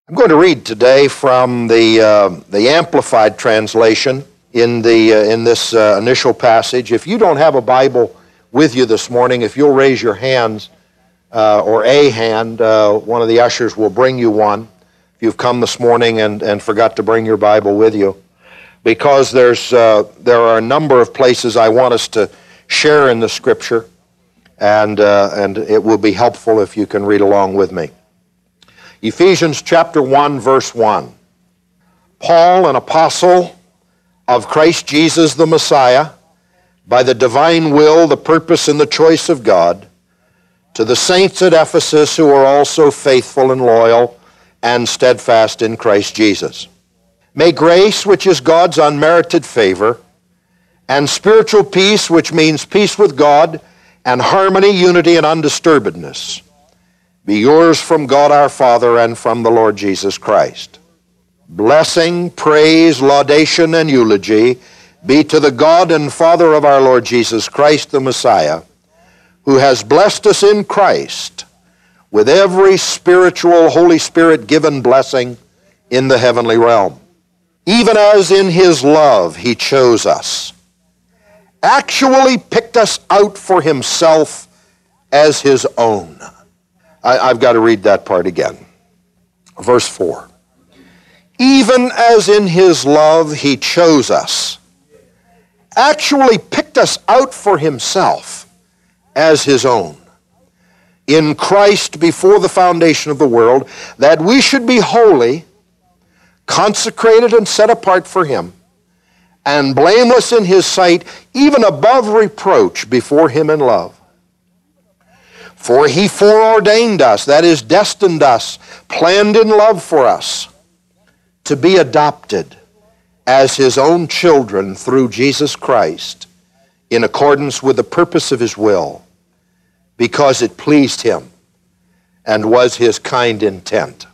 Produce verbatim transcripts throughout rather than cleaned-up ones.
I'm going to read today from the, uh, the Amplified translation in, the, uh, in this uh, initial passage. If you don't have a Bible with you this morning, if you'll raise your hands, uh, or a hand, uh, one of the ushers will bring you one. If you've come this morning and, and forgot to bring your Bible with you, because there's, uh, there are a number of places I want us to share in the Scripture, and, uh, and it will be helpful if you can read along with me. Ephesians chapter one, verse one. Paul, an apostle of Christ Jesus the Messiah, by the divine will, the purpose, and the choice of God, to the saints at Ephesus who are also faithful and loyal and steadfast in Christ Jesus. May grace, which is God's unmerited favor, and spiritual peace, which means peace with God, and harmony, unity, and undisturbedness, be yours from God our Father and from the Lord Jesus Christ. Blessing, praise, laudation, and eulogy be to the God and Father of our Lord Jesus Christ the Messiah, who has blessed us in Christ with every spiritual, Holy Spirit-given blessing in the heavenly realm, even as in His love He chose us, actually picked us out for Himself as His own. I, I've got to read that part again. Verse four. Even as in His love He chose us, actually picked us out for Himself as His own, in Christ before the foundation of the world, that we should be holy, consecrated and set apart for Him, and blameless in His sight, even above reproach before Him in love. For He foreordained us, that is, destined us, planned in love for us, to be adopted as His own children through Jesus Christ, in accordance with the purpose of His will, because it pleased Him and was His kind intent,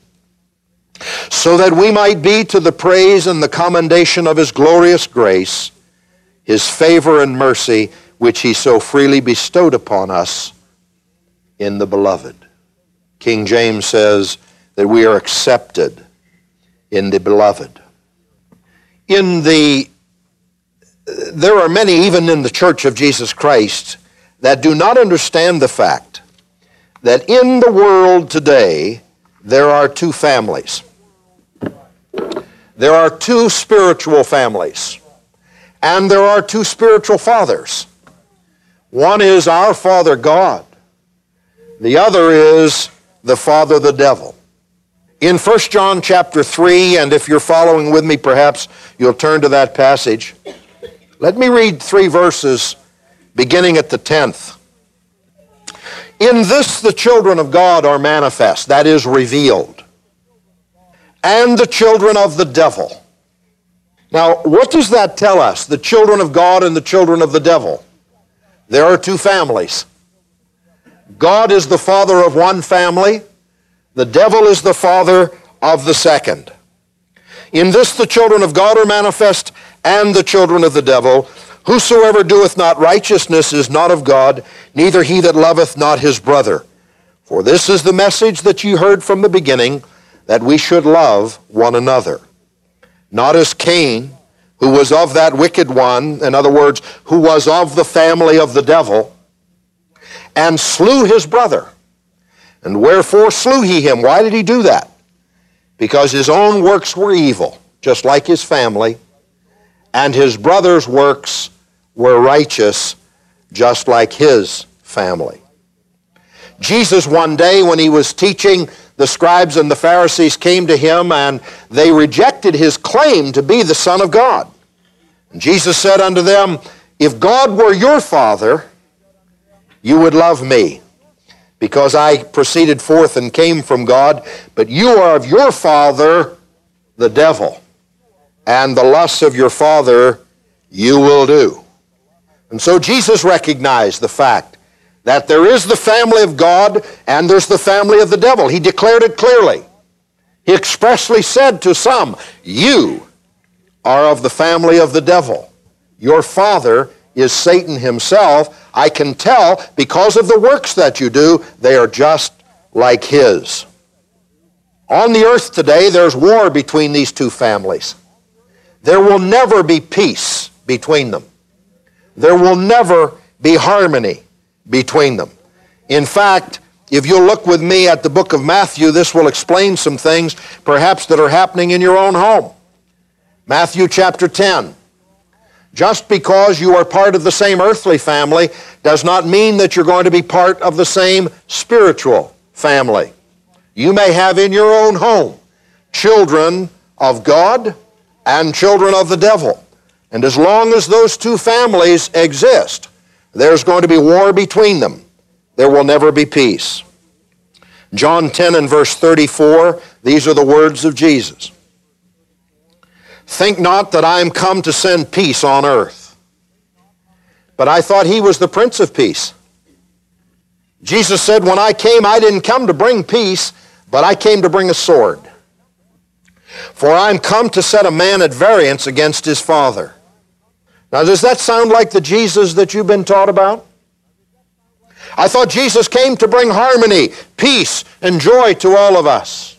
so that we might be to the praise and the commendation of His glorious grace, His favor and mercy, which He so freely bestowed upon us in the Beloved. King James says that we are accepted in the Beloved. In the, there are many, even in the Church of Jesus Christ, that do not understand the fact that in the world today there are two families. There are two spiritual families, and there are two spiritual fathers. One is our Father God. The other is the father, the devil. In First John chapter three, and if you're following with me, perhaps you'll turn to that passage. Let me read three verses beginning at the tenth. In this the children of God are manifest, that is, revealed, and the children of the devil. Now, what does that tell us? The children of God and the children of the devil. There are two families. God is the father of one family. The devil is the father of the second. In this the children of God are manifest, and the children of the devil. Whosoever doeth not righteousness is not of God, neither he that loveth not his brother. For this is the message that you heard from the beginning, that we should love one another. Not as Cain, who was of that wicked one, in other words, who was of the family of the devil, and slew his brother. And wherefore slew he him? Why did he do that? Because his own works were evil, just like his family, and his brother's works were righteous, just like his family. Jesus one day, when he was teaching, the scribes and the Pharisees came to him, and they rejected his claim to be the Son of God. And Jesus said unto them, if God were your Father, you would love me, because I proceeded forth and came from God, but you are of your father, the devil, and the lusts of your father you will do. And so Jesus recognized the fact that there is the family of God and there's the family of the devil. He declared it clearly. He expressly said to some, you are of the family of the devil. Your father is Satan himself. I can tell because of the works that you do, they are just like his. On the earth today, there's war between these two families. There will never be peace between them. There will never be harmony between them. In fact, if you'll look with me at the book of Matthew, this will explain some things perhaps that are happening in your own home. Matthew chapter ten. Just because you are part of the same earthly family does not mean that you're going to be part of the same spiritual family. You may have in your own home children of God and children of the devil. And as long as those two families exist, there's going to be war between them. There will never be peace. John ten and verse thirty-four, these are the words of Jesus. Think not that I am come to send peace on earth, but I thought he was the Prince of Peace. Jesus said, when I came, I didn't come to bring peace, but I came to bring a sword. For I am come to set a man at variance against his father. Now, does that sound like the Jesus that you've been taught about? I thought Jesus came to bring harmony, peace, and joy to all of us.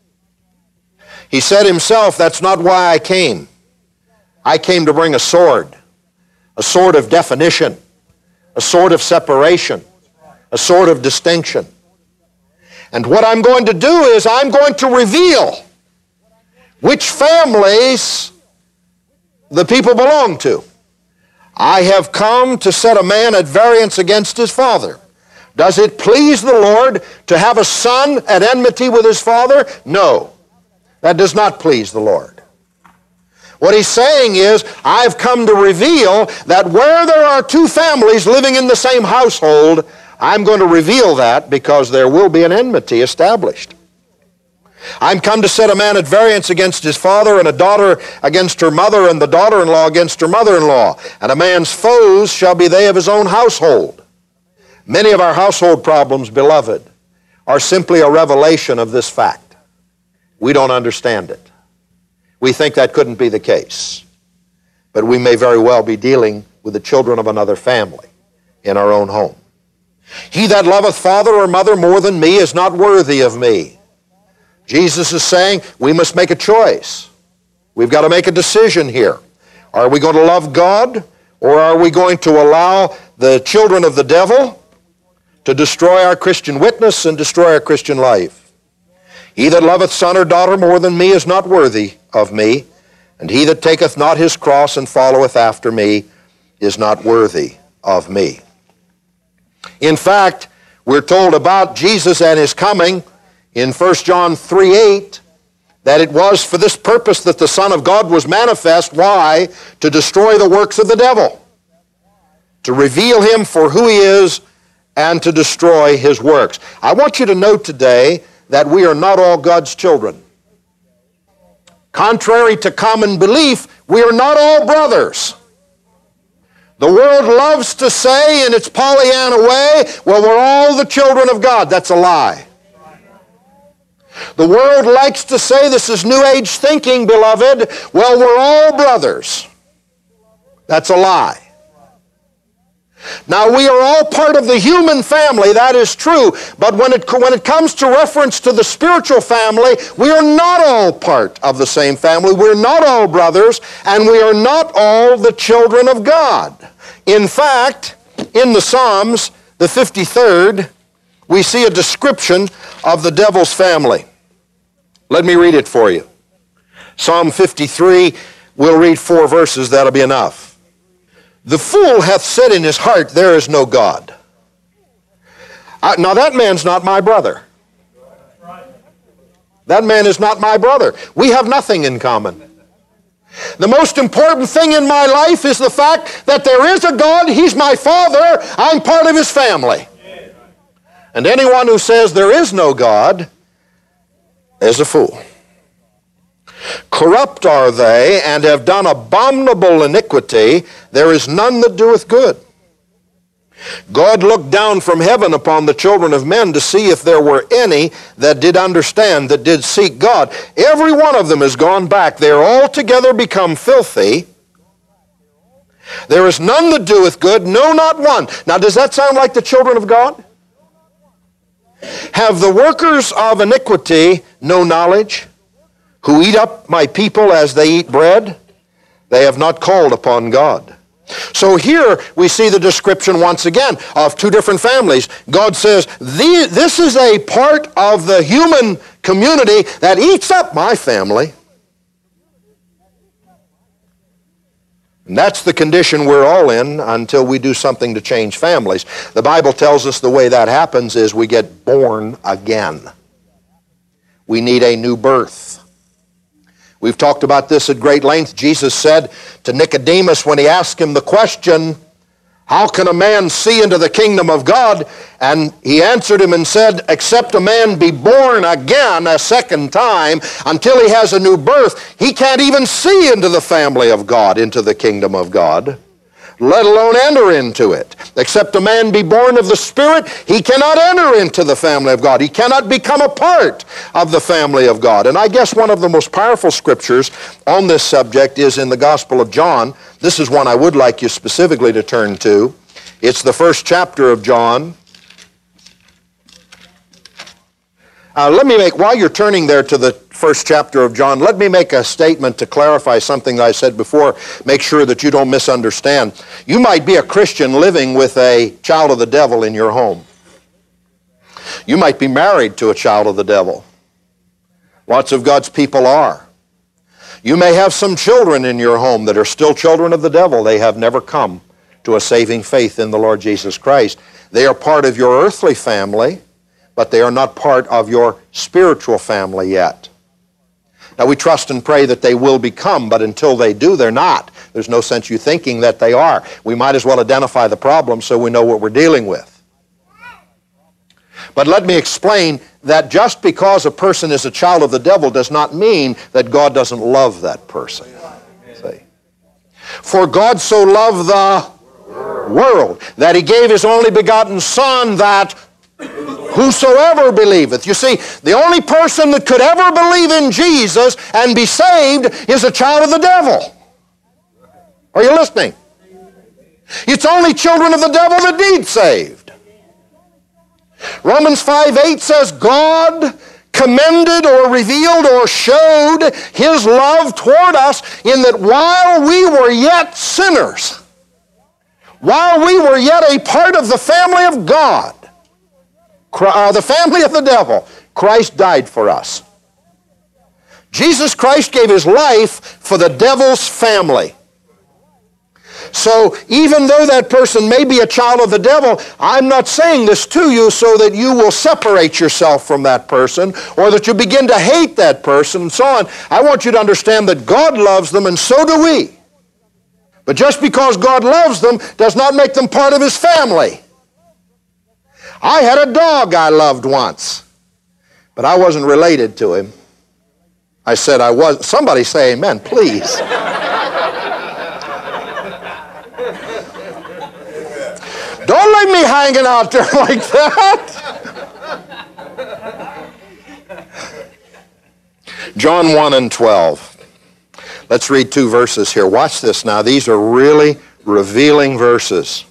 He said himself, that's not why I came. I came to bring a sword, a sword of definition, a sword of separation, a sword of distinction. And what I'm going to do is I'm going to reveal which families the people belong to. I have come to set a man at variance against his father. Does it please the Lord to have a son at enmity with his father? No, that does not please the Lord. What he's saying is, I've come to reveal that where there are two families living in the same household, I'm going to reveal that because there will be an enmity established. I'm come to set a man at variance against his father, and a daughter against her mother, and the daughter-in-law against her mother-in-law. And a man's foes shall be they of his own household. Many of our household problems, beloved, are simply a revelation of this fact. We don't understand it. We think that couldn't be the case. But we may very well be dealing with the children of another family in our own home. He that loveth father or mother more than me is not worthy of me. Jesus is saying we must make a choice. We've got to make a decision here. Are we going to love God, or are we going to allow the children of the devil to destroy our Christian witness and destroy our Christian life? He that loveth son or daughter more than me is not worthy of me, and he that taketh not his cross and followeth after me is not worthy of me. In fact, we're told about Jesus and his coming in First John three eight, that it was for this purpose that the Son of God was manifest. Why? To destroy the works of the devil, to reveal him for who he is, and to destroy his works. I want you to note today that we are not all God's children. Contrary to common belief, we are not all brothers. The world loves to say in its Pollyanna way, well, we're all the children of God. That's a lie. The world likes to say, this is New Age thinking, beloved, well, we're all brothers. That's a lie. Now, we are all part of the human family, that is true, but when it, when it comes to reference to the spiritual family, we are not all part of the same family. We're not all brothers, and we are not all the children of God. In fact, in the Psalms, the fifty-third, we see a description of the devil's family. Let me read it for you. Psalm fifty-three, we'll read four verses, that'll be enough. The fool hath said in his heart, there is no God. I, now that man's not my brother. That man is not my brother. We have nothing in common. The most important thing in my life is the fact that there is a God. He's my father. I'm part of his family. And anyone who says there is no God is a fool. Corrupt are they, and have done abominable iniquity. There is none that doeth good. God looked down from heaven upon the children of men to see if there were any that did understand, that did seek God. Every one of them is gone back. They are altogether become filthy. There is none that doeth good, no, not one. Now, does that sound like the children of God? Have the workers of iniquity no knowledge, who eat up my people as they eat bread, they have not called upon God. So here we see the description once again of two different families. God says, this is a part of the human community that eats up my family. And that's the condition we're all in until we do something to change families. The Bible tells us the way that happens is we get born again. We need a new birth. We've talked about this at great length. Jesus said to Nicodemus when he asked him the question, how can a man see into the kingdom of God? And he answered him and said, except a man be born again a second time, until he has a new birth, he can't even see into the family of God, into the kingdom of God, let alone enter into it. Except a man be born of the Spirit, he cannot enter into the family of God. He cannot become a part of the family of God. And I guess one of the most powerful scriptures on this subject is in the Gospel of John. This is one I would like you specifically to turn to. It's the first chapter of John. Uh, let me make, while you're turning there to the first chapter of John, let me make a statement to clarify something that I said before. Make sure that you don't misunderstand. You might be a Christian living with a child of the devil in your home. You might be married to a child of the devil. Lots of God's people are. You may have some children in your home that are still children of the devil. They have never come to a saving faith in the Lord Jesus Christ. They are part of your earthly family, but they are not part of your spiritual family yet. Now we trust and pray that they will become, but until they do, they're not. There's no sense you thinking that they are. We might as well identify the problem so we know what we're dealing with. But let me explain that just because a person is a child of the devil does not mean that God doesn't love that person. See? For God so loved the world that he gave his only begotten Son, that whosoever believeth. You see, the only person that could ever believe in Jesus and be saved is a child of the devil. Are you listening? It's only children of the devil that need saved. Romans five eight says, God commended or revealed or showed his love toward us in that while we were yet sinners, while we were yet a part of the family of God, Uh, the family of the devil, Christ died for us. Jesus Christ gave his life for the devil's family. So even though that person may be a child of the devil, I'm not saying this to you so that you will separate yourself from that person or that you begin to hate that person and so on. I want you to understand that God loves them and so do we. But just because God loves them does not make them part of his family. I had a dog I loved once, but I wasn't related to him. I said I was. Somebody say amen, please. Don't leave me hanging out there like that. John one and twelve. Let's read two verses here. Watch this now. These are really revealing verses.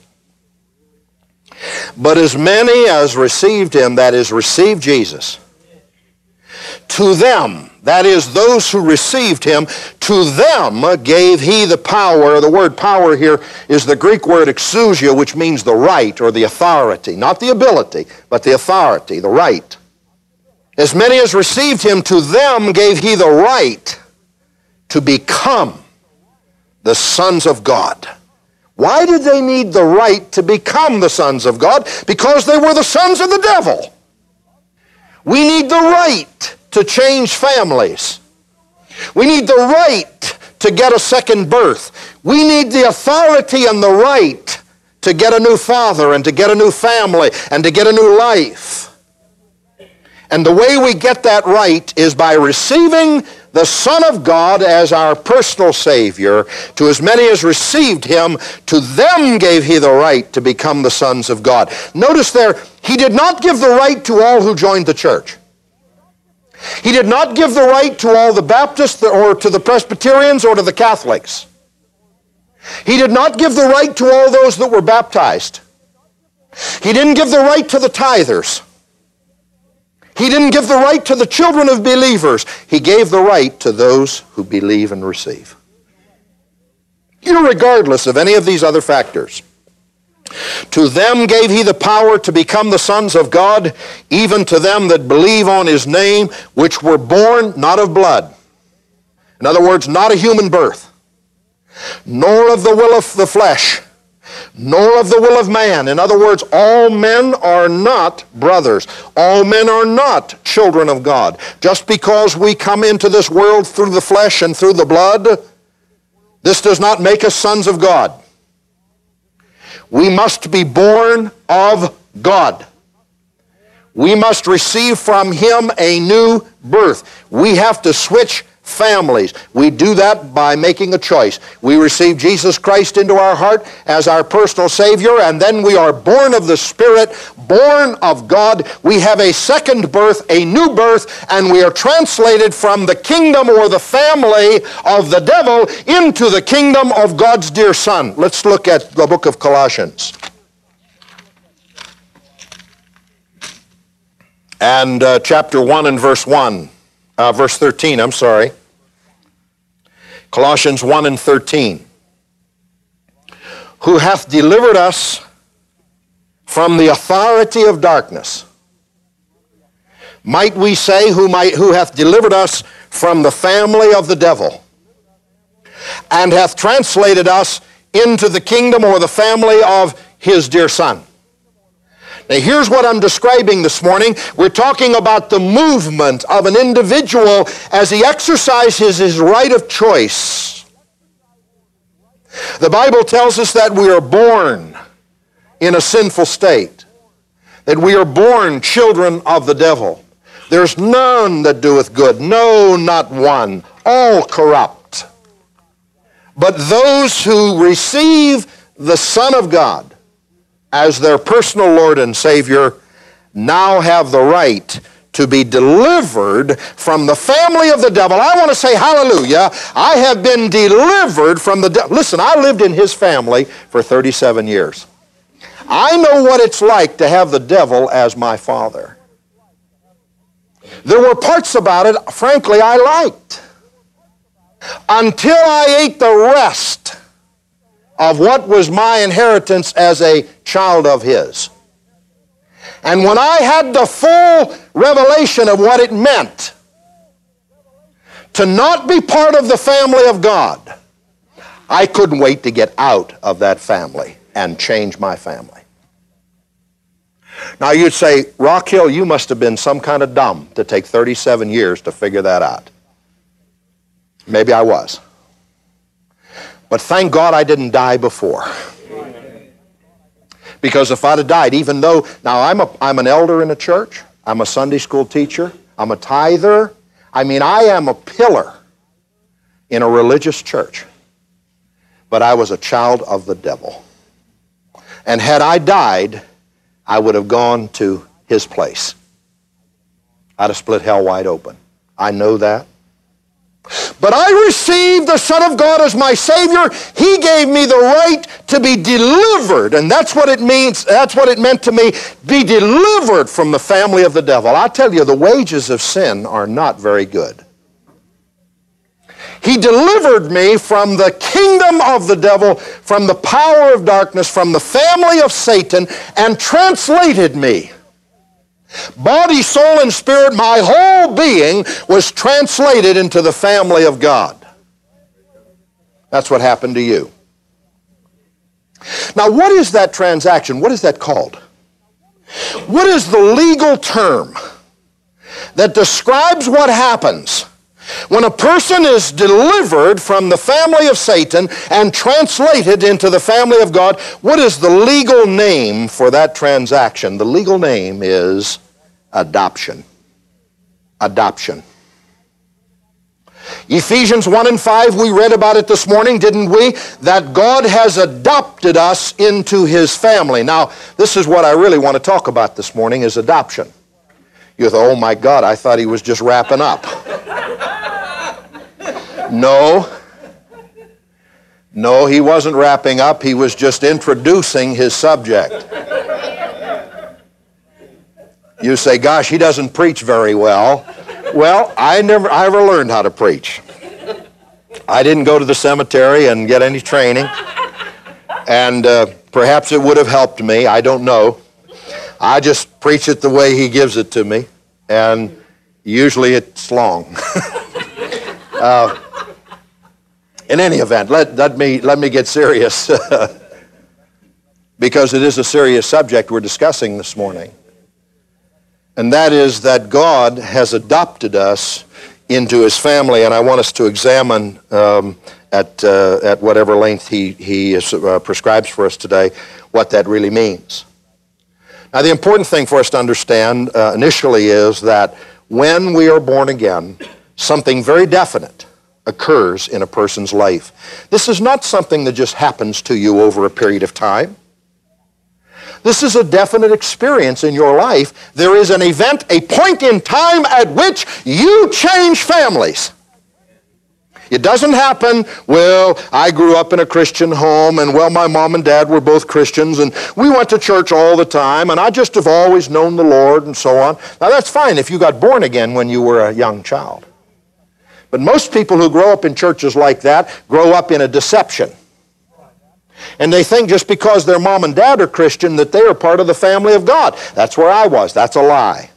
But as many as received him, that is, received Jesus, to them, that is, those who received him, to them gave he the power. The word power here is the Greek word exousia, which means the right or the authority. Not the ability, but the authority, the right. As many as received him, to them gave he the right to become the sons of God. Why did they need the right to become the sons of God? Because they were the sons of the devil. We need the right to change families. We need the right to get a second birth. We need the authority and the right to get a new father and to get a new family and to get a new life. And the way we get that right is by receiving the Son of God as our personal Savior. To as many as received him, to them gave he the right to become the sons of God. Notice there, he did not give the right to all who joined the church. He did not give the right to all the Baptists or to the Presbyterians or to the Catholics. He did not give the right to all those that were baptized. He didn't give the right to the tithers. He didn't give the right to the children of believers. He gave the right to those who believe and receive, irregardless of any of these other factors. To them gave he the power to become the sons of God, even to them that believe on his name, which were born not of blood. In other words, not a human birth, nor of the will of the flesh, nor of the will of man. In other words, all men are not brothers. All men are not children of God. Just because we come into this world through the flesh and through the blood, this does not make us sons of God. We must be born of God. We must receive from him a new birth. We have to switch families. We do that by making a choice. We receive Jesus Christ into our heart as our personal Savior, and then we are born of the Spirit, born of God. We have a second birth, a new birth, and we are translated from the kingdom or the family of the devil into the kingdom of God's dear Son. Let's look at the book of Colossians. And uh, chapter one and verse one, uh, verse thirteen, I'm sorry. Colossians one and thirteen. Who hath delivered us from the authority of darkness. Might we say, who, might, who hath delivered us from the family of the devil, and hath translated us into the kingdom or the family of his dear Son. Now here's what I'm describing this morning. We're talking about the movement of an individual as he exercises his right of choice. The Bible tells us that we are born in a sinful state, that we are born children of the devil. There's none that doeth good, no, not one, all corrupt. But those who receive the Son of God as their personal Lord and Savior now have the right to be delivered from the family of the devil. I want to say hallelujah. I have been delivered from the devil. Listen, I lived in his family for thirty-seven years. I know what it's like to have the devil as my father. There were parts about it, frankly, I liked, until I ate the rest of what was my inheritance as a child of his. And when I had the full revelation of what it meant to not be part of the family of God, I couldn't wait to get out of that family and change my family. Now you'd say, Rock Hill, you must have been some kind of dumb to take thirty-seven years to figure that out. Maybe I was. But thank God I didn't die before. Because if I'd have died, even though, now I'm, a, I'm an elder in a church, I'm a Sunday school teacher, I'm a tither, I mean I am a pillar in a religious church. But I was a child of the devil. And had I died, I would have gone to his place. I'd have split hell wide open. I know that. But I received the Son of God as my Savior. He gave me the right to be delivered. And that's what it means. That's what it meant to me. Be delivered from the family of the devil. I tell you, the wages of sin are not very good. He delivered me from the kingdom of the devil, from the power of darkness, from the family of Satan, and translated me. Body, soul, and spirit, my whole being was translated into the family of God. That's what happened to you. Now, what is that transaction? What is that called? What is the legal term that describes what happens when a person is delivered from the family of Satan and translated into the family of God? What is the legal name for that transaction? The legal name is adoption. Adoption. Ephesians one and five, we read about it this morning, didn't we? That God has adopted us into his family. Now, this is what I really want to talk about this morning, is adoption. You thought, oh my God, I thought he was just wrapping up. No. No, he wasn't wrapping up. He was just introducing his subject. You say, gosh, he doesn't preach very well. Well, I never, I never learned how to preach. I didn't go to the cemetery and get any training. And uh, perhaps it would have helped me. I don't know. I just preach it the way he gives it to me. And usually it's long. uh, in any event, let, let, me, let me get serious. Because it is a serious subject we're discussing this morning. And that is that God has adopted us into his family, and I want us to examine um, at, uh, at whatever length he, he is, uh, prescribes for us today what that really means. Now, the important thing for us to understand uh, initially is that when we are born again, something very definite occurs in a person's life. This is not something that just happens to you over a period of time. This is a definite experience in your life. There is an event, a point in time at which you change families. It doesn't happen, well, I grew up in a Christian home, and well, my mom and dad were both Christians, and we went to church all the time, and I just have always known the Lord, and so on. Now, that's fine if you got born again when you were a young child. But most people who grow up in churches like that grow up in a deception. And they think just because their mom and dad are Christian that they are part of the family of God. That's where I was. That's a lie.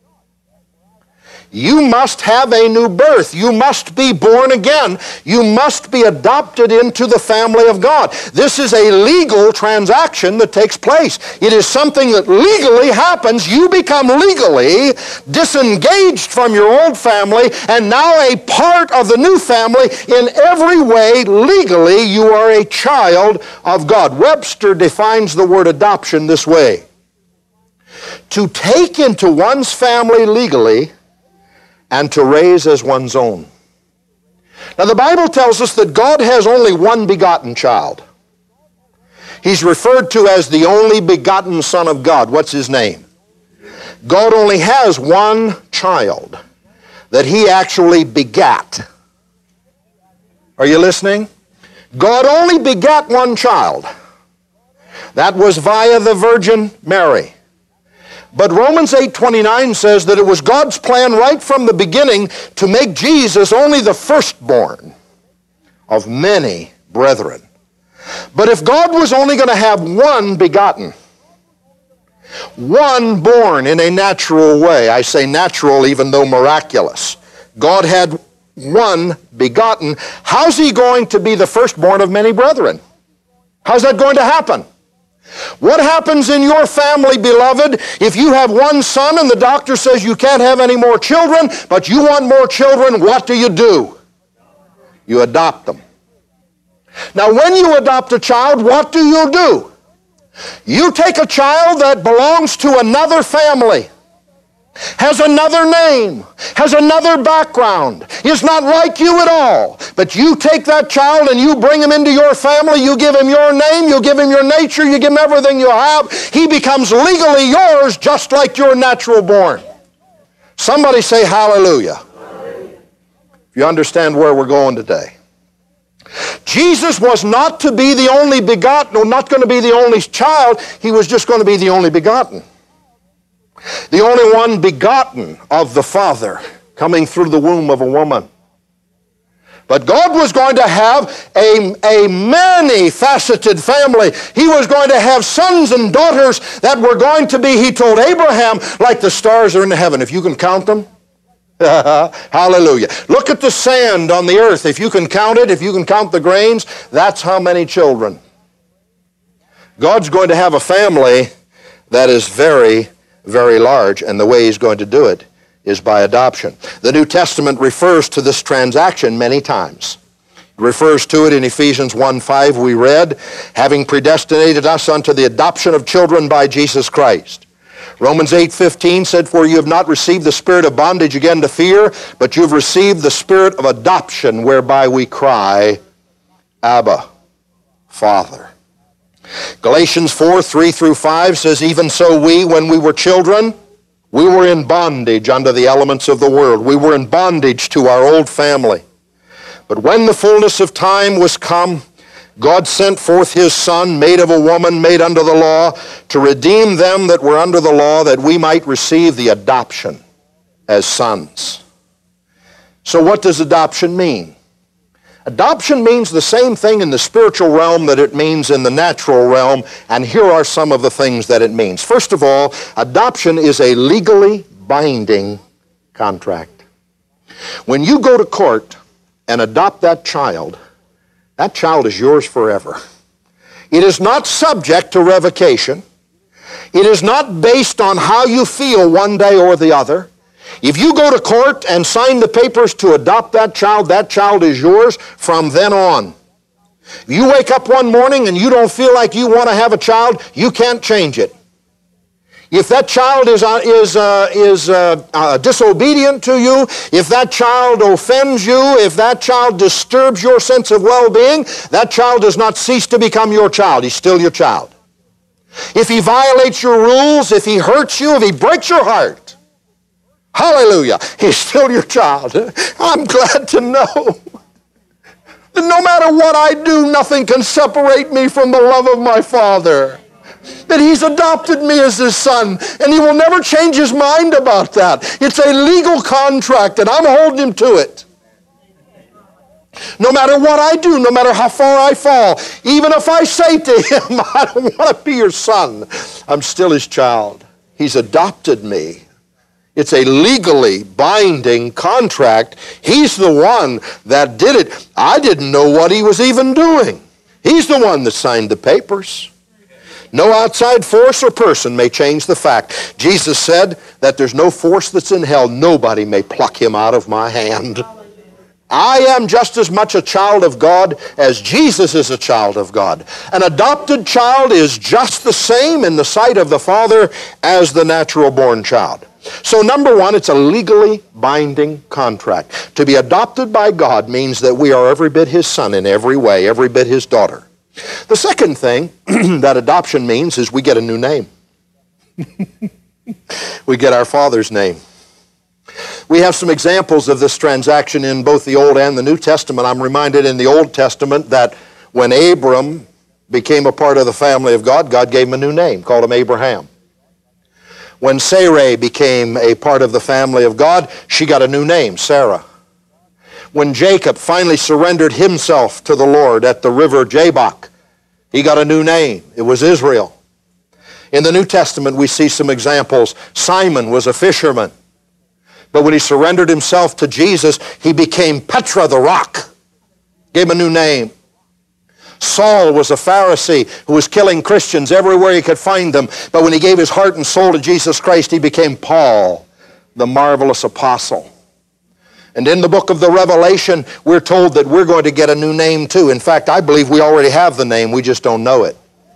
You must have a new birth. You must be born again. You must be adopted into the family of God. This is a legal transaction that takes place. It is something that legally happens. You become legally disengaged from your old family and now a part of the new family. In every way, legally, you are a child of God. Webster defines the word adoption this way: to take into one's family legally and to raise as one's own. Now, the Bible tells us that God has only one begotten child. He's referred to as the only begotten Son of God. What's his name? God only has one child that he actually begat. Are you listening? God only begat one child. That was via the Virgin Mary. But Romans eight twenty-nine says that it was God's plan right from the beginning to make Jesus only the firstborn of many brethren. But if God was only going to have one begotten, one born in a natural way, I say natural even though miraculous, God had one begotten, how's he going to be the firstborn of many brethren? How's that going to happen? What happens in your family, beloved, if you have one son and the doctor says you can't have any more children, but you want more children, what do you do? You adopt them. Now, when you adopt a child, what do you do? You take a child that belongs to another family, has another name, has another background, is not like you at all. But you take that child and you bring him into your family, you give him your name, you give him your nature, you give him everything you have. He becomes legally yours just like you're natural born. Somebody say hallelujah. Hallelujah. If you understand where we're going today. Jesus was not to be the only begotten, or not going to be the only child. He was just going to be the only begotten. The only one begotten of the Father, coming through the womb of a woman. But God was going to have a, a many-faceted family. He was going to have sons and daughters that were going to be, he told Abraham, like the stars are in heaven. If you can count them, hallelujah. Look at the sand on the earth. If you can count it, if you can count the grains, that's how many children. God's going to have a family that is very very large, and the way he's going to do it is by adoption. The New Testament refers to this transaction many times. It refers to it in Ephesians one five, we read, having predestinated us unto the adoption of children by Jesus Christ. Romans eight fifteen said, for you have not received the spirit of bondage again to fear, but you've received the spirit of adoption, whereby we cry, Abba, Father. Galatians four, three through five says, even so we, when we were children, we were in bondage under the elements of the world. We were in bondage to our old family. But when the fullness of time was come, God sent forth his Son, made of a woman, made under the law, to redeem them that were under the law, that we might receive the adoption as sons. So what does adoption mean? Adoption means the same thing in the spiritual realm that it means in the natural realm, and here are some of the things that it means. First of all, adoption is a legally binding contract. When you go to court and adopt that child, that child is yours forever. It is not subject to revocation. It is not based on how you feel one day or the other. If you go to court and sign the papers to adopt that child, that child is yours from then on. If you wake up one morning and you don't feel like you want to have a child, you can't change it. If that child is, uh, is, uh, is uh, uh, disobedient to you, if that child offends you, if that child disturbs your sense of well-being, that child does not cease to become your child. He's still your child. If he violates your rules, if he hurts you, if he breaks your heart, hallelujah, he's still your child. I'm glad to know that no matter what I do, nothing can separate me from the love of my Father. That he's adopted me as his son, and he will never change his mind about that. It's a legal contract, and I'm holding him to it. No matter what I do, no matter how far I fall, even if I say to him, I don't want to be your son, I'm still his child. He's adopted me. It's a legally binding contract. He's the one that did it. I didn't know what he was even doing. He's the one that signed the papers. No outside force or person may change the fact. Jesus said that there's no force that's in hell. Nobody may pluck him out of my hand. I am just as much a child of God as Jesus is a child of God. An adopted child is just the same in the sight of the Father as the natural born child. So number one, it's a legally binding contract. To be adopted by God means that we are every bit his son in every way, every bit his daughter. The second thing that adoption means is we get a new name. We get our Father's name. We have some examples of this transaction in both the Old and the New Testament. I'm reminded in the Old Testament that when Abram became a part of the family of God, God gave him a new name, called him Abraham. When Sarai became a part of the family of God, she got a new name, Sarah. When Jacob finally surrendered himself to the Lord at the river Jabbok, he got a new name. It was Israel. In the New Testament, we see some examples. Simon was a fisherman, but when he surrendered himself to Jesus, he became Petra the rock. Gave him a new name. Saul was a Pharisee who was killing Christians everywhere he could find them, but when he gave his heart and soul to Jesus Christ, he became Paul, the marvelous apostle. And in the book of the Revelation, we're told that we're going to get a new name too. In fact, I believe we already have the name, we just don't know it.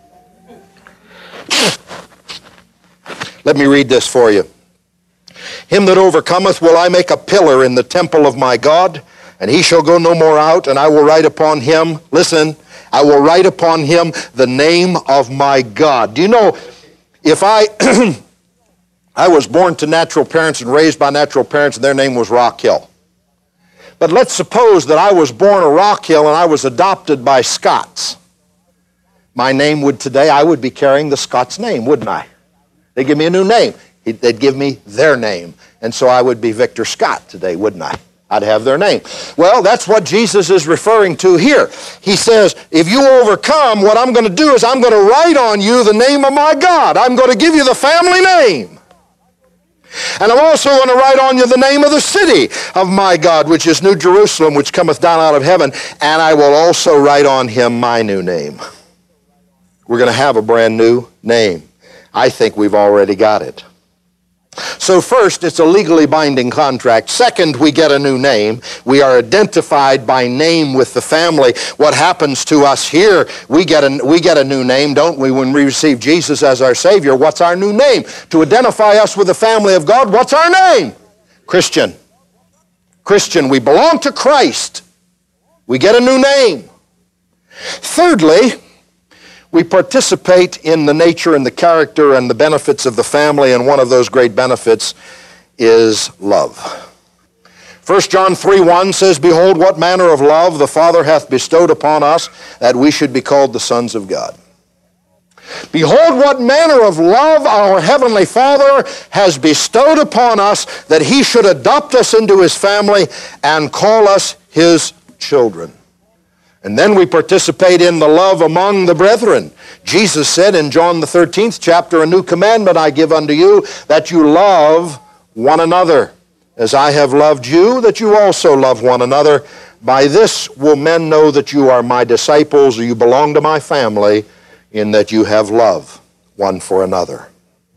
Let me read this for you. Him that overcometh will I make a pillar in the temple of my God, and he shall go no more out, and I will write upon him, listen, I will write upon him the name of my God. Do you know, if I, I was born to natural parents and raised by natural parents, and their name was Rock Hill. But let's suppose that I was born a Rock Hill and I was adopted by Scots. My name would today, I would be carrying the Scots name, wouldn't I? They'd give me a new name. They'd give me their name. And so I would be Victor Scott today, wouldn't I? I'd have their name. Well, that's what Jesus is referring to here. He says, if you overcome, what I'm going to do is I'm going to write on you the name of my God. I'm going to give you the family name. And I'm also going to write on you the name of the city of my God, which is New Jerusalem, which cometh down out of heaven. And I will also write on him my new name. We're going to have a brand new name. I think we've already got it. So first, it's a legally binding contract. Second, we get a new name. We are identified by name with the family. What happens to us here, we get a, we get a new name, don't we, when we receive Jesus as our Savior? What's our new name? To identify us with the family of God, what's our name? Christian. Christian. We belong to Christ. We get a new name. Thirdly, we participate in the nature and the character and the benefits of the family, and one of those great benefits is love. First John three one says, Behold, what manner of love the Father hath bestowed upon us, that we should be called the sons of God. Behold, what manner of love our Heavenly Father has bestowed upon us, that He should adopt us into His family and call us His children. And then we participate in the love among the brethren. Jesus said in John the thirteenth chapter, A new commandment I give unto you, that you love one another. As I have loved you, that you also love one another. By this will men know that you are my disciples, or you belong to my family, in that you have love one for another.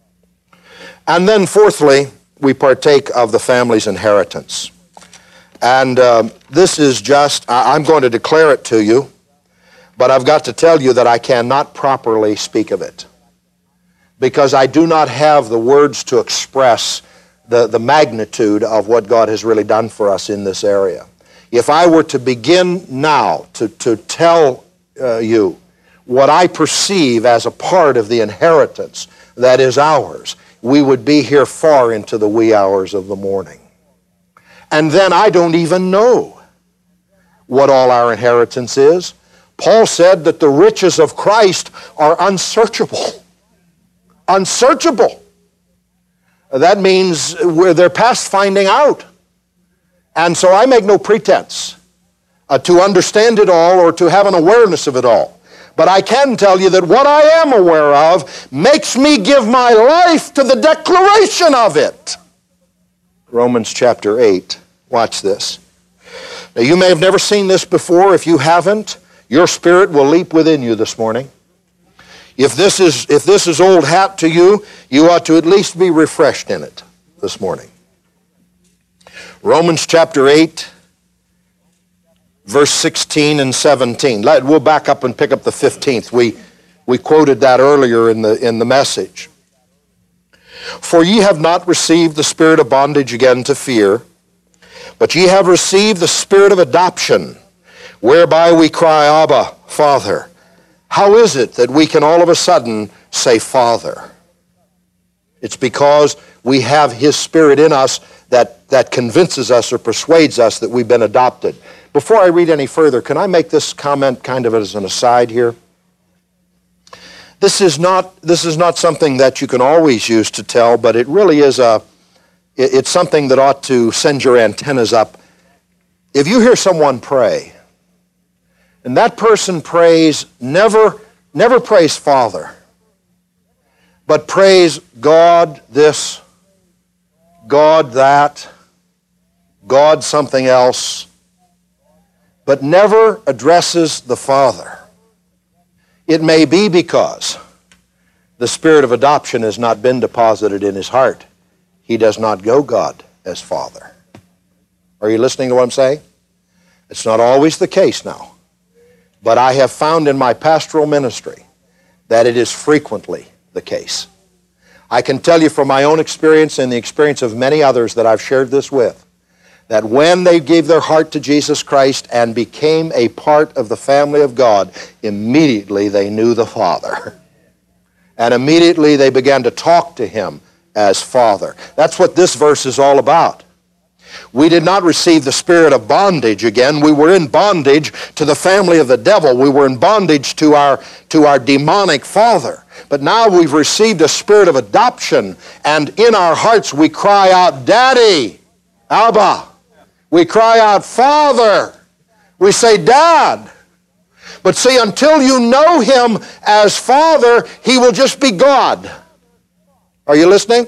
And then fourthly, we partake of the family's inheritance. And uh, this is just, I, I'm going to declare it to you, but I've got to tell you that I cannot properly speak of it, because I do not have the words to express the, the magnitude of what God has really done for us in this area. If I were to begin now to, to tell uh, you what I perceive as a part of the inheritance that is ours, we would be here far into the wee hours of the morning. And then I don't even know what all our inheritance is. Paul said that the riches of Christ are unsearchable. Unsearchable. That means they're past finding out. And so I make no pretense uh, to understand it all or to have an awareness of it all. But I can tell you that what I am aware of makes me give my life to the declaration of it. Romans chapter eight. Watch this. Now, you may have never seen this before. If you haven't, your spirit will leap within you this morning. If this is, if this is old hat to you, you ought to at least be refreshed in it this morning. Romans chapter eight, verse sixteen and seventeen. Let, we'll back up and pick up the fifteenth. We, we quoted that earlier in the, in the message. For ye have not received the spirit of bondage again to fear, but ye have received the spirit of adoption, whereby we cry, Abba, Father. How is it that we can all of a sudden say Father? It's because we have His Spirit in us that, that convinces us or persuades us that we've been adopted. Before I read any further, can I make this comment kind of as an aside here? This is not, this is not something that you can always use to tell, but it really is a, it, it's something that ought to send your antennas up. If you hear someone pray, and that person prays, never, never prays Father, but prays God this, God that, God something else, but never addresses the Father. It may be because the spirit of adoption has not been deposited in his heart. He does not know God as Father. Are you listening to what I'm saying? It's not always the case now. But I have found in my pastoral ministry that it is frequently the case. I can tell you from my own experience and the experience of many others that I've shared this with, that when they gave their heart to Jesus Christ and became a part of the family of God, immediately they knew the Father. And immediately they began to talk to Him as Father. That's what this verse is all about. We did not receive the spirit of bondage again. We were in bondage to the family of the devil. We were in bondage to our, to our demonic father. But now we've received a spirit of adoption, and in our hearts we cry out, Daddy, Abba. We cry out, Father. We say, Dad. But see, until you know Him as Father, He will just be God. Are you listening?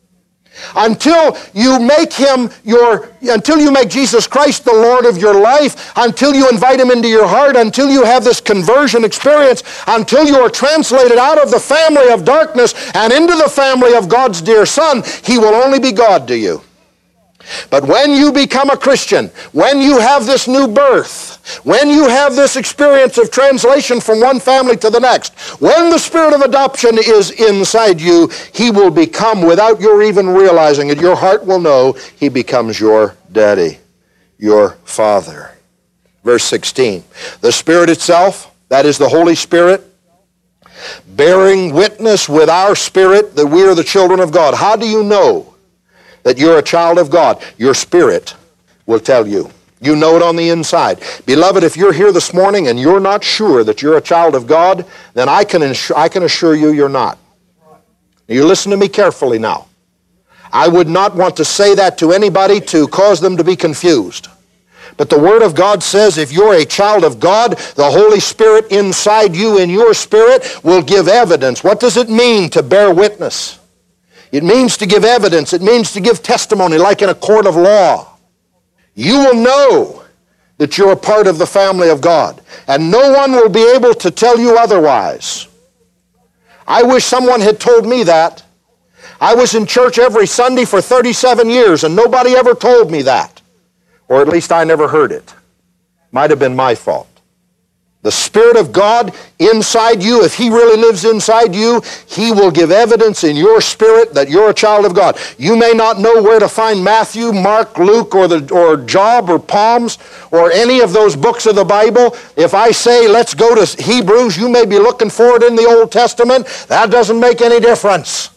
Until you make Him your, until you make Jesus Christ the Lord of your life, until you invite Him into your heart, until you have this conversion experience, until you are translated out of the family of darkness and into the family of God's dear Son, He will only be God to you. But when you become a Christian, when you have this new birth, when you have this experience of translation from one family to the next, when the spirit of adoption is inside you, He will become, without your even realizing it, your heart will know He becomes your daddy, your Father. Verse sixteen, the Spirit itself, that is the Holy Spirit, bearing witness with our spirit that we are the children of God. How do you know that you're a child of God? Your spirit will tell you. You know it on the inside. Beloved, if you're here this morning and you're not sure that you're a child of God, then I can, assure, I can assure you you're not. Now, you listen to me carefully now. I would not want to say that to anybody to cause them to be confused. But the Word of God says if you're a child of God, the Holy Spirit inside you, in your spirit, will give evidence. What does it mean to bear witness? It means to give evidence. It means to give testimony like in a court of law. You will know that you're a part of the family of God, and no one will be able to tell you otherwise. I wish someone had told me that. I was in church every Sunday for thirty-seven years, and nobody ever told me that. Or at least I never heard it. Might have been my fault. The Spirit of God inside you, if He really lives inside you, He will give evidence in your spirit that you're a child of God. You may not know where to find Matthew, Mark, Luke, or, the, or Job, or Psalms, or any of those books of the Bible. If I say, let's go to Hebrews, you may be looking for it in the Old Testament. That doesn't make any difference.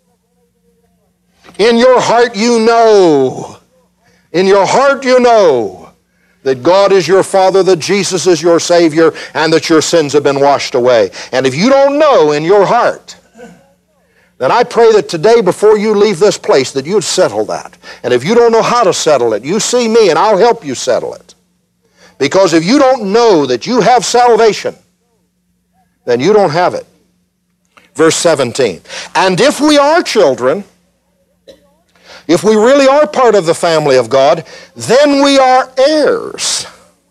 In your heart you know. In your heart you know that God is your Father, that Jesus is your Savior, and that your sins have been washed away. And if you don't know in your heart, then I pray that today before you leave this place that you'd settle that. And if you don't know how to settle it, you see me and I'll help you settle it. Because if you don't know that you have salvation, then you don't have it. Verse seventeen, and if we are children, if we really are part of the family of God, then we are heirs.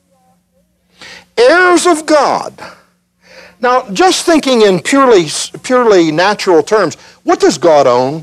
Heirs of God. Now, just thinking in purely, purely natural terms, what does God own?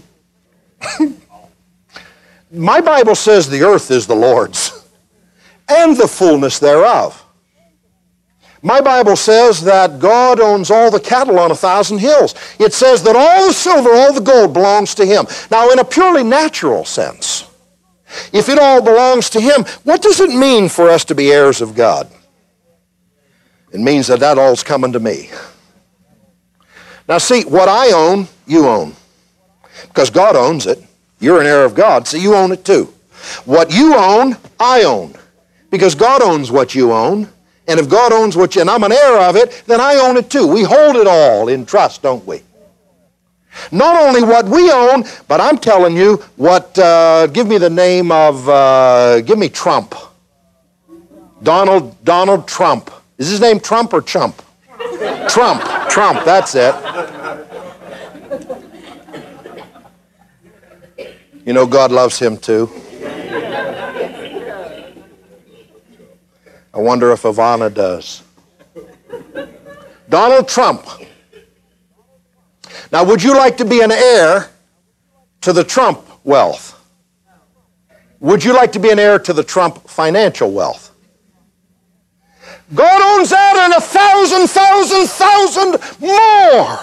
My Bible says the earth is the Lord's, and the fullness thereof. My Bible says that God owns all the cattle on a thousand hills. It says that all the silver, all the gold belongs to Him. Now, in a purely natural sense, if it all belongs to Him, what does it mean for us to be heirs of God? It means that that all's coming to me. Now, see, what I own, you own. Because God owns it. You're an heir of God, so you own it too. What you own, I own. Because God owns what you own. And if God owns what you, and I'm an heir of it, then I own it too. We hold it all in trust, don't we? Not only what we own, but I'm telling you what, uh, give me the name of, uh, give me Trump. Donald, Donald Trump. Is his name Trump or Chump? Trump, Trump, that's it. You know, God loves him too. I wonder if Ivana does. Donald Trump. Now, would you like to be an heir to the Trump wealth? Would you like to be an heir to the Trump financial wealth? God owns that and a thousand, thousand, thousand more.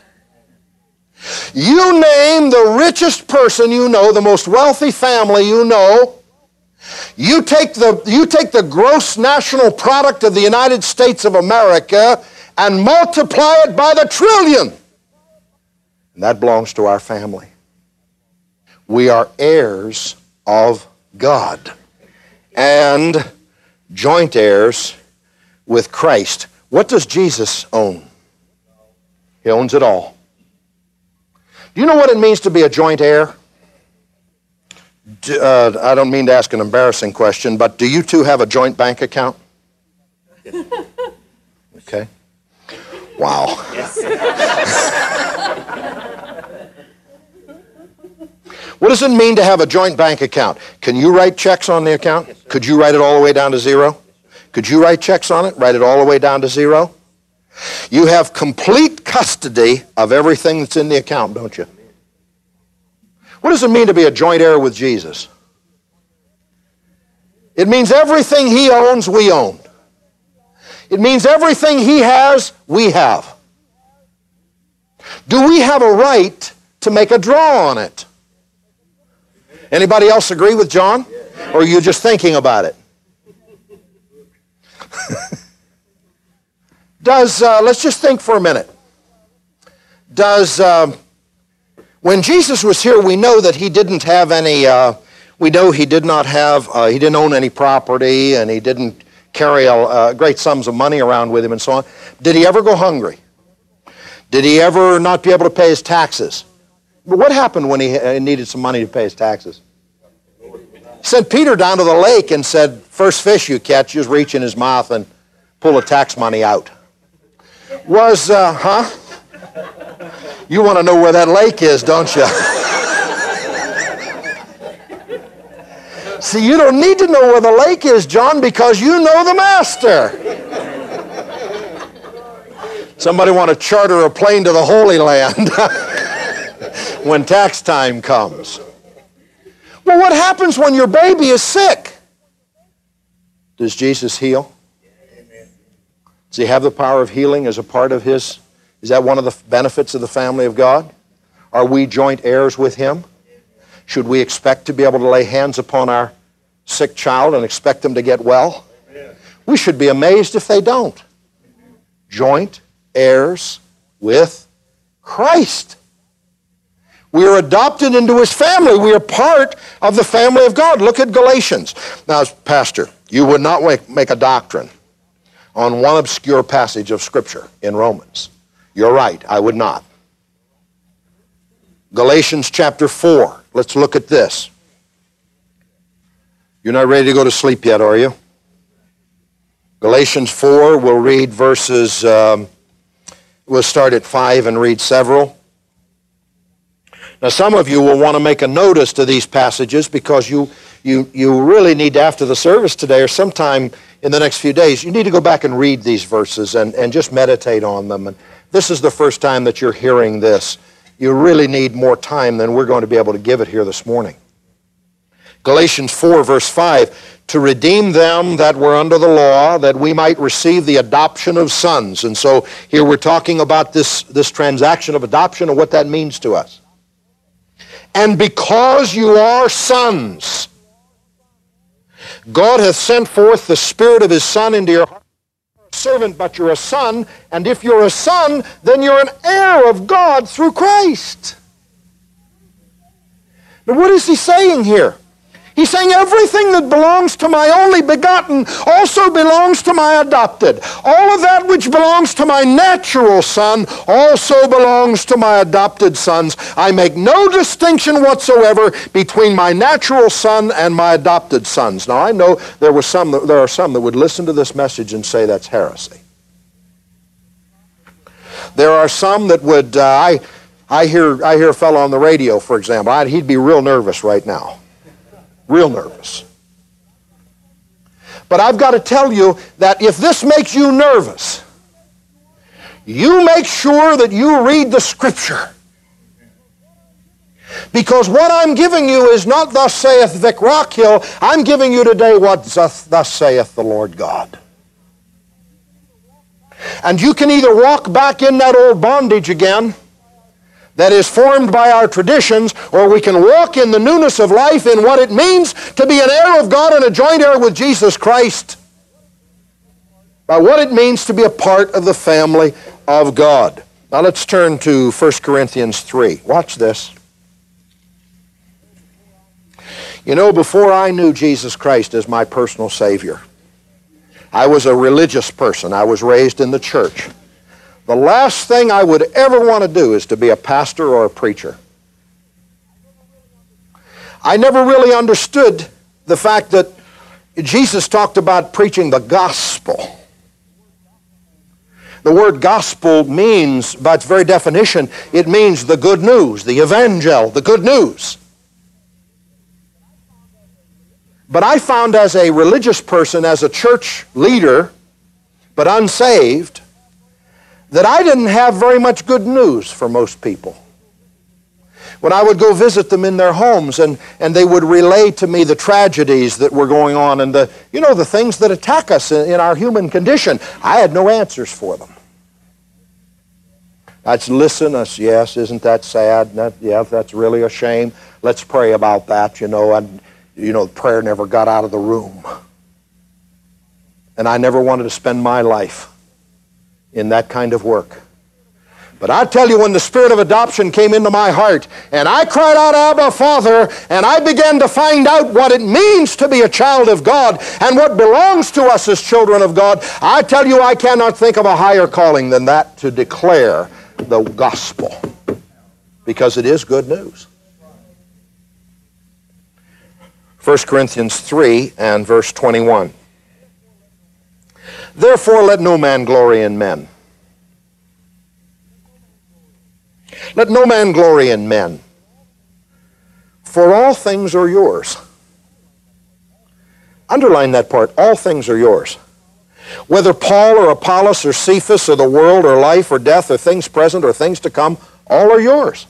You name the richest person you know, the most wealthy family you know. You take the, you take the gross national product of the United States of America and multiply it by the trillion. And that belongs to our family. We are heirs of God and joint heirs with Christ. What does Jesus own? He owns it all. Do you know what it means to be a joint heir? Do, uh, I don't mean to ask an embarrassing question, but do you two have a joint bank account? Okay. Wow. What does it mean to have a joint bank account? Can you write checks on the account? Yes, could you write it all the way down to zero? Could you write checks on it, write it all the way down to zero? You have complete custody of everything that's in the account, don't you? What does it mean to be a joint heir with Jesus? It means everything He owns, we own. It means everything He has, we have. Do we have a right to make a draw on it? Anybody else agree with John? Or are you just thinking about it? Does, uh, let's just think for a minute. Does, uh, when Jesus was here, we know that He didn't have any, uh, We know he did not have, uh, he didn't own any property, and he didn't carry a, uh, great sums of money around with him and so on. Did he ever go hungry? Did he ever not be able to pay his taxes? But what happened when he needed some money to pay his taxes? He sent Peter down to the lake and said, first fish you catch, just reach in his mouth and pull the tax money out. Was, uh, huh? You want to know where that lake is, don't you? See, you don't need to know where the lake is, John, because you know the master. Somebody want to charter a plane to the Holy Land when tax time comes. Well, what happens when your baby is sick? Does Jesus heal? Does he have the power of healing as a part of his? Is that one of the benefits of the family of God? Are we joint heirs with him? Should we expect to be able to lay hands upon our sick child and expect them to get well? We should be amazed if they don't. Joint heirs with Christ. We are adopted into his family. We are part of the family of God. Look at Galatians. Now, Pastor, you would not make, make a doctrine on one obscure passage of Scripture in Romans. You're right, I would not. Galatians chapter four. Let's look at this. You're not ready to go to sleep yet, are you? Galatians four, we'll read verses, um, we'll start at five and read several. Now, some of you will want to make a notice to these passages because you, you, you really need to, after the service today or sometime in the next few days, you need to go back and read these verses and, and just meditate on them. And this is the first time that you're hearing this. You really need more time than we're going to be able to give it here this morning. Galatians four, verse five, to redeem them that were under the law, that we might receive the adoption of sons. And so here we're talking about this, this transaction of adoption and what that means to us. And because you are sons, God hath sent forth the Spirit of his Son into your heart. You're a servant, but you're a son. And if you're a son, then you're an heir of God through Christ. Now, what is he saying here? He's saying everything that belongs to my only begotten also belongs to my adopted. All of that which belongs to my natural son also belongs to my adopted sons. I make no distinction whatsoever between my natural son and my adopted sons. Now, I know there were some that, there are some that would listen to this message and say that's heresy. There are some that would, uh, I, I, hear, I hear a fellow on the radio, for example, I'd, he'd be real nervous right now. Real nervous. But I've got to tell you that if this makes you nervous, you make sure that you read the Scripture. Because what I'm giving you is not thus saith Vic Rockhill. I'm giving you today what thus saith the Lord God. And you can either walk back in that old bondage again that is formed by our traditions, or we can walk in the newness of life in what it means to be an heir of God and a joint heir with Jesus Christ, by what it means to be a part of the family of God. Now let's turn to First Corinthians three. Watch this. You know, before I knew Jesus Christ as my personal Savior, I was a religious person. I was raised in the church. The last thing I would ever want to do is to be a pastor or a preacher. I never really understood the fact that Jesus talked about preaching the gospel. The word gospel means, by its very definition, it means the good news, the evangel, the good news. But I found as a religious person, as a church leader, but unsaved, that I didn't have very much good news for most people. When I would go visit them in their homes and, and they would relay to me the tragedies that were going on and the, you know, the things that attack us in, in our human condition, I had no answers for them. I'd listen, I said, yes, isn't that sad? That, yeah, that's really a shame. Let's pray about that, you know. And, you know, prayer never got out of the room. And I never wanted to spend my life in that kind of work. But I tell you, when the spirit of adoption came into my heart, and I cried out, Abba, Father, and I began to find out what it means to be a child of God and what belongs to us as children of God, I tell you, I cannot think of a higher calling than that, to declare the gospel, because it is good news. First Corinthians three and verse twenty-one. Therefore let no man glory in men. Let no man glory in men, for all things are yours. Underline that part. All things are yours. Whether Paul or Apollos or Cephas or the world or life or death or things present or things to come, all are yours.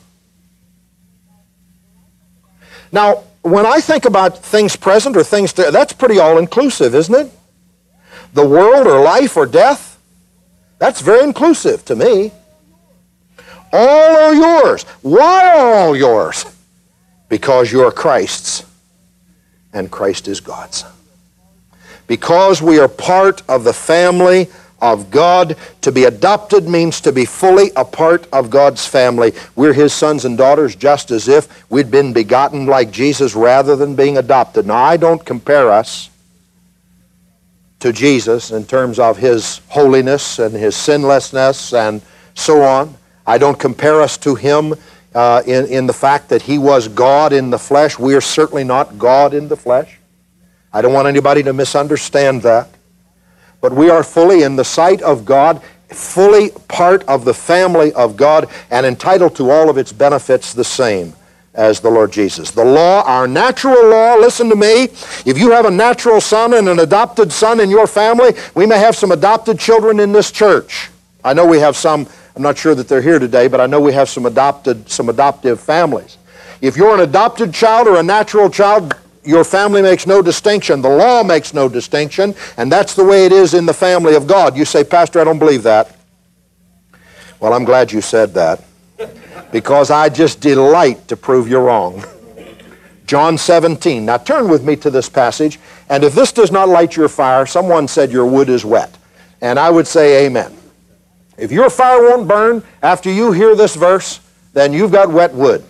Now, when I think about things present or things to, that's pretty all-inclusive, isn't it? The world or life or death, that's very inclusive to me. All are yours. Why are all yours? Because you're Christ's and Christ is God's. Because we are part of the family of God. To be adopted means to be fully a part of God's family. We're His sons and daughters just as if we'd been begotten like Jesus rather than being adopted. Now, I don't compare us to Jesus in terms of His holiness and His sinlessness and so on. I don't compare us to Him uh, in, in the fact that He was God in the flesh. We are certainly not God in the flesh. I don't want anybody to misunderstand that. But we are fully in the sight of God, fully part of the family of God, and entitled to all of its benefits the same as the Lord Jesus. The law, our natural law, listen to me, if you have a natural son and an adopted son in your family, we may have some adopted children in this church. I know we have some. I'm not sure that they're here today, but I know we have some adopted, some adoptive families. If you're an adopted child or a natural child, your family makes no distinction. The law makes no distinction, and that's the way it is in the family of God. You say, Pastor, I don't believe that. Well, I'm glad you said that, because I just delight to prove you wrong. John seventeen. Now turn with me to this passage, and if this does not light your fire, someone said your wood is wet, and I would say amen. If your fire won't burn after you hear this verse, then you've got wet wood.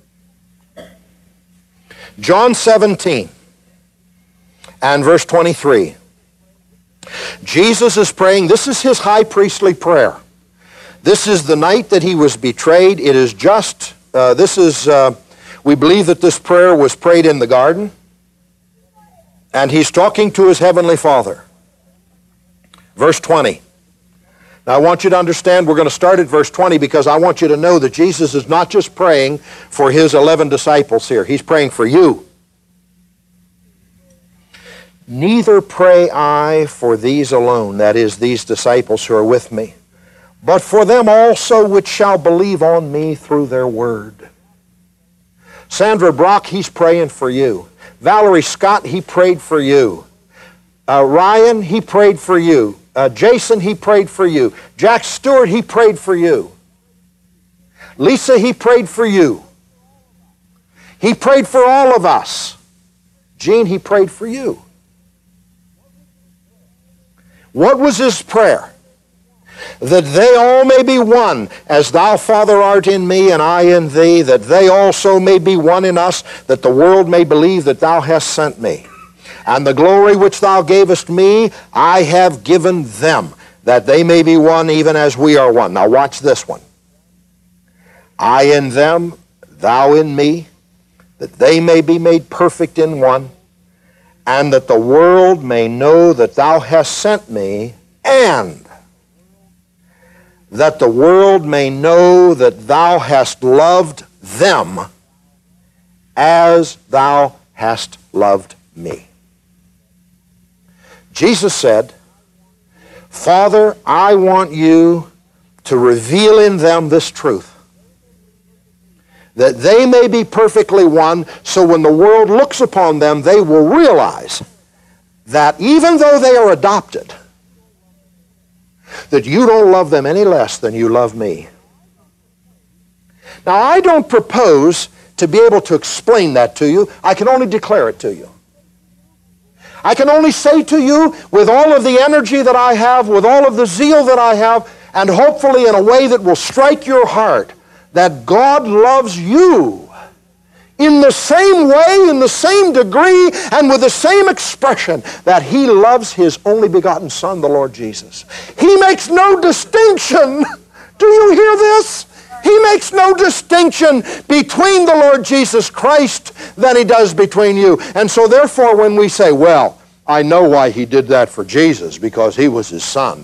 John seventeen and verse twenty-three. Jesus is praying. This is His high priestly prayer. This is the night that He was betrayed. It is just, uh, this is, uh, we believe that this prayer was prayed in the garden. And He's talking to His heavenly Father. Verse twenty. Now, I want you to understand, we're going to start at verse twenty because I want you to know that Jesus is not just praying for His eleven disciples here. He's praying for you. Neither pray I for these alone, that is, these disciples who are with me, but for them also which shall believe on me through their word. Sandra Brock, he's praying for you. Valerie Scott, he prayed for you. Uh, Ryan, he prayed for you. Uh, Jason, he prayed for you. Jack Stewart, he prayed for you. Lisa, he prayed for you. He prayed for all of us. Gene, he prayed for you. What was his prayer? That they all may be one, as thou, Father, art in me, and I in thee, that they also may be one in us, that the world may believe that thou hast sent me. And the glory which thou gavest me, I have given them, that they may be one even as we are one. Now watch this one. I in them, thou in me, that they may be made perfect in one, and that the world may know that thou hast sent me, and that the world may know that thou hast loved them as thou hast loved me. Jesus said, Father, I want you to reveal in them this truth, that they may be perfectly one, so when the world looks upon them, they will realize that even though they are adopted, that you don't love them any less than you love me. Now, I don't propose to be able to explain that to you. I can only declare it to you. I can only say to you, with all of the energy that I have, with all of the zeal that I have, and hopefully in a way that will strike your heart that God loves you in the same way, in the same degree, and with the same expression that He loves His only begotten Son, the Lord Jesus. He makes no distinction. Do you hear this? He makes no distinction between the Lord Jesus Christ than He does between you. And so therefore when we say, well, I know why He did that for Jesus, because He was His Son.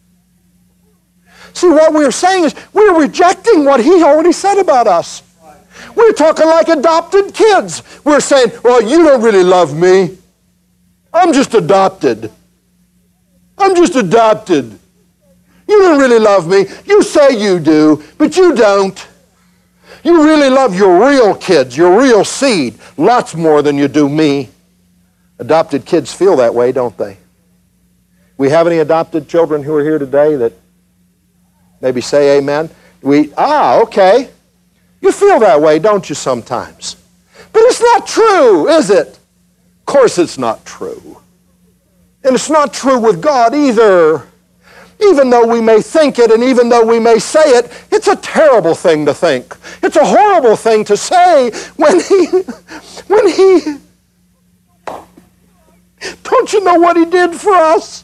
See, what we're saying is we're rejecting what He already said about us. We're talking like adopted kids. We're saying, well, you don't really love me. I'm just adopted. I'm just adopted. You don't really love me. You say you do, but you don't. You really love your real kids, your real seed, lots more than you do me. Adopted kids feel that way, don't they? We have any adopted children who are here today that maybe say amen? We, ah, okay. You feel that way, don't you, sometimes? But it's not true, is it? Of course it's not true. And it's not true with God either. Even though we may think it and even though we may say it, it's a terrible thing to think. It's a horrible thing to say when He, when He, don't you know what He did for us?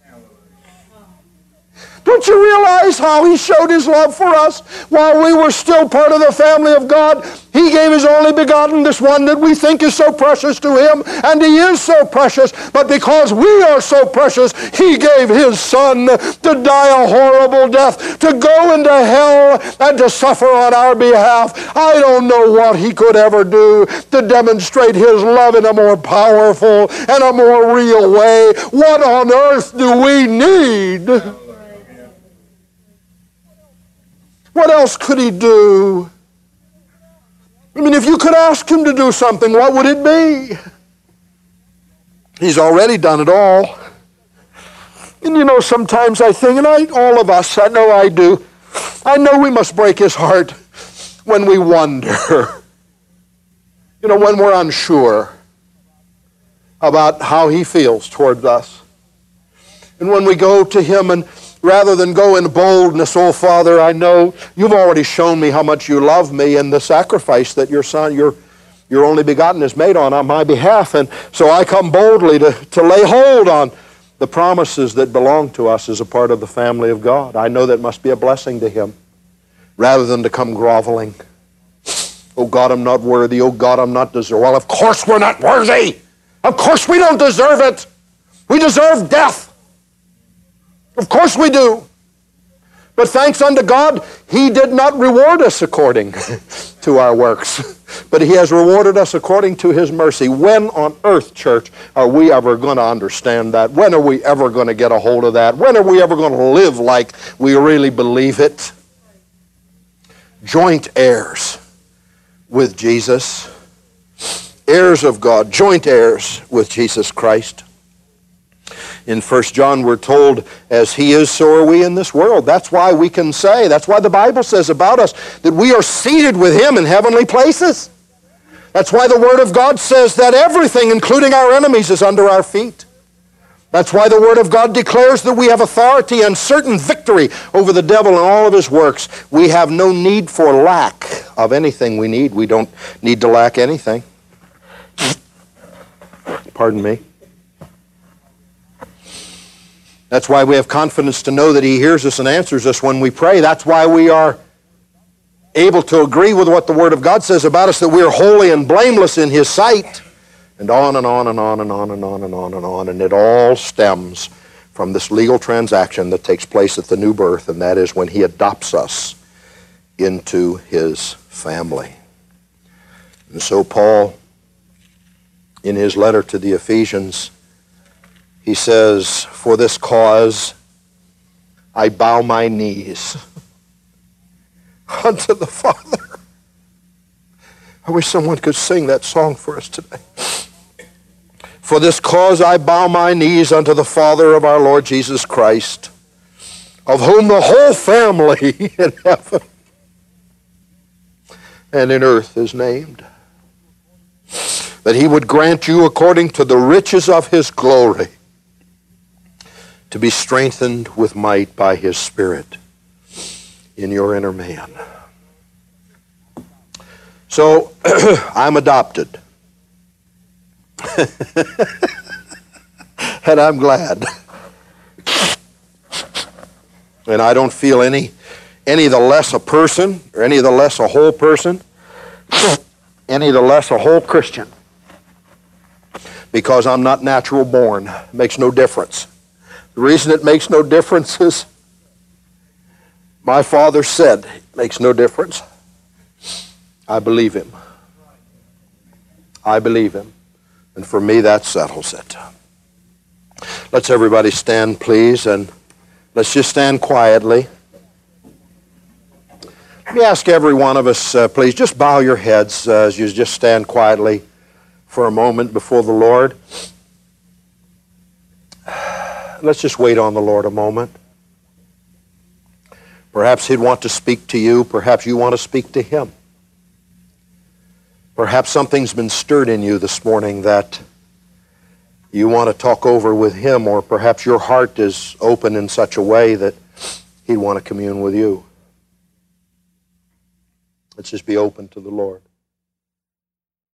Don't you realize how He showed His love for us while we were still part of the family of God? He gave His only begotten, this one that we think is so precious to Him, and He is so precious, but because we are so precious, He gave His Son to die a horrible death, to go into hell and to suffer on our behalf. I don't know what He could ever do to demonstrate His love in a more powerful and a more real way. What on earth do we need? What else could He do? I mean, if you could ask Him to do something, what would it be? He's already done it all. And you know, sometimes I think, and I, all of us, I know I do, I know we must break His heart when we wonder. You know, when we're unsure about how He feels towards us. And when we go to Him and rather than go in boldness, oh Father, I know You've already shown me how much You love me and the sacrifice that Your Son, Your, your only begotten, has made on, on my behalf. And so I come boldly to, to lay hold on the promises that belong to us as a part of the family of God. I know that must be a blessing to Him, rather than to come groveling. Oh God, I'm not worthy. Oh God, I'm not deserving. Well, of course we're not worthy. Of course we don't deserve it. We deserve death. Of course we do. But thanks unto God, He did not reward us according to our works, but He has rewarded us according to His mercy. When on earth, church, are we ever going to understand that? When are we ever going to get a hold of that? When are we ever going to live like we really believe it? Joint heirs with Jesus, heirs of God, joint heirs with Jesus Christ. In First John we're told, as He is, so are we in this world. That's why we can say, that's why the Bible says about us, that we are seated with Him in heavenly places. That's why the Word of God says that everything, including our enemies, is under our feet. That's why the Word of God declares that we have authority and certain victory over the devil and all of his works. We have no need for lack of anything we need. We don't need to lack anything. Pardon me. That's why we have confidence to know that He hears us and answers us when we pray. That's why we are able to agree with what the Word of God says about us, that we are holy and blameless in His sight. And on and on and on and on and on and on and on. And it all stems from this legal transaction that takes place at the new birth, and that is when He adopts us into His family. And so Paul, in his letter to the Ephesians, he says, for this cause I bow my knees unto the Father. I wish someone could sing that song for us today. For this cause I bow my knees unto the Father of our Lord Jesus Christ, of whom the whole family in heaven and in earth is named, that He would grant you according to the riches of His glory to be strengthened with might by His Spirit in your inner man. So, I'm adopted. And I'm glad. And I don't feel any, any the less a person, or any the less a whole person, any the less a whole Christian. Because I'm not natural born. It makes no difference. The reason it makes no difference is my father said it makes no difference. I believe him. I believe him. And for me, that settles it. Let's everybody stand, please, and let's just stand quietly. Let me ask every one of us, uh, please, just bow your heads uh, as you just stand quietly for a moment before the Lord. Let's just wait on the Lord a moment. Perhaps he'd want to speak to you. Perhaps you want to speak to him. Perhaps something's been stirred in you this morning that you want to talk over with him, or perhaps your heart is open in such a way that he'd want to commune with you. Let's just be open to the Lord.